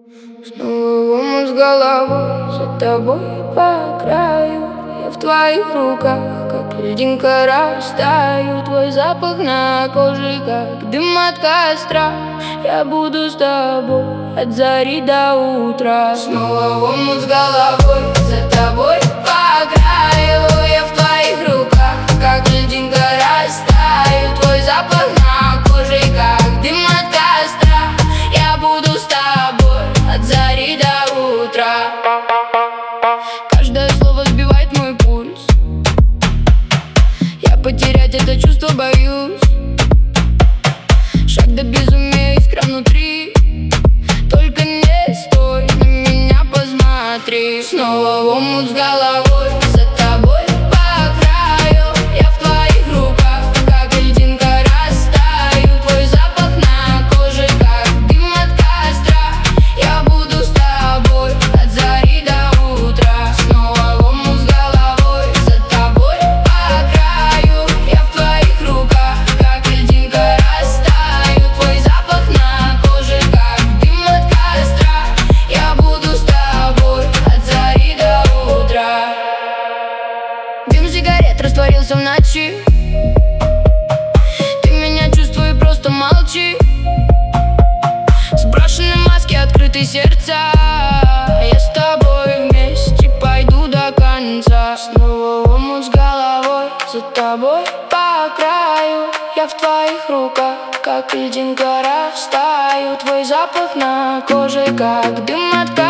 Снова омут с головой, за тобой по краю. Я в твоих руках, как льдинка растаю. Твой запах на коже, как дым от костра. Я буду с тобой от зари до утра. Снова омут с головой, за тобой по краю. Я в твоих руках, как льдинка растаю. Твой запах на коже, как дым от костра. Я буду с тобой от зари до утра. Каждое слово сбивает мой пульс. Я потерять это чувство боюсь. Шаг до безумия, искра внутри. Только не стой, на меня посмотри. Снова омут с головой, за тобой по краю. Я в твоих руках, как льдинка растаю. Твой запах на коже, как дым от костра. Я буду с тобой от зари до утра. Снова омут с головой, за тобой по краю. Я в твоих руках, как льдинка растаю. Твой запах на коже, как дым от костра. Я буду с тобой от зари до утра. Дым сигарет растворился в ночи. Ты меня чувствуй, просто молчи. Сброшены маски, открыты сердца. Я с тобой вместе пойду до конца. Снова омут с головой, за тобой по краю. Я в твоих руках, как льдинка растаю. Твой запах на коже, как дым от костра.